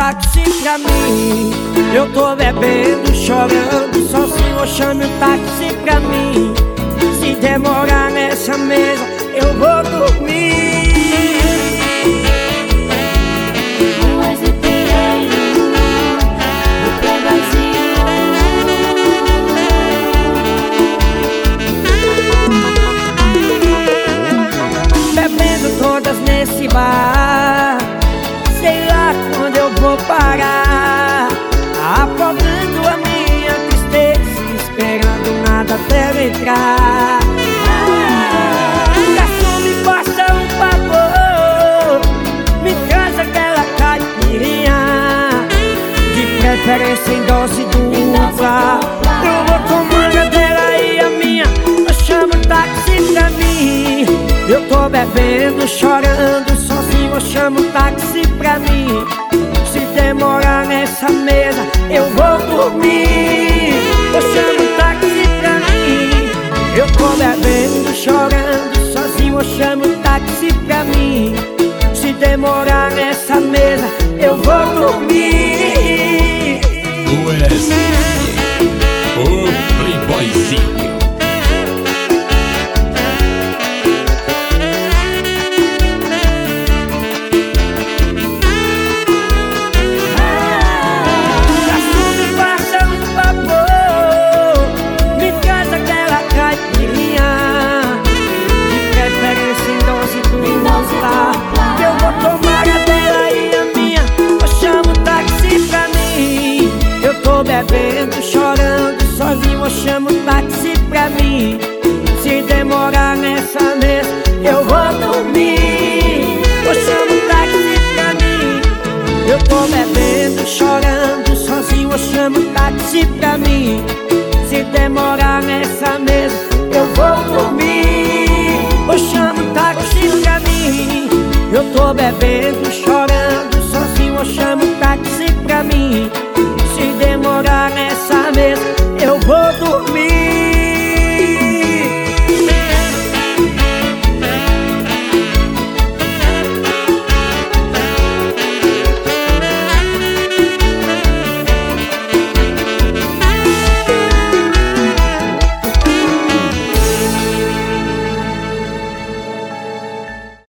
táxi pra mim. Eu tô bebendo, chorando, sozinho, chame um táxi pra mim. Se demorar nessa mesa, eu vou dormir. Bebendo todas nesse bar, sei lá quando eu vou parar, afogando a minha tristeza, esperando nada até eu entrar. Garçom, me faça um favor, me traz aquela caipirinha, de preferência em dose dupla. Eu vou tomando a dela e a minha, eu chamo um táxi pra mim. Eu tô bebendo, chorando, sozinho, eu chamo um táxi pra mim. Se demorar nessa mesa, eu vou dormir. Eu chamo um táxi pra mim. Eu tô bebendo, chorando, sozinho, eu chamo um táxi pra mim. Se demorar nessa mesa, eu vou dormir. O S, o Playboyzinho. Bebendo, chorando, sozinho, eu chamo um táxi pra mim. Se demorar nessa mesa, eu vou dormir. Eu chamo um táxi pra mim. Eu tô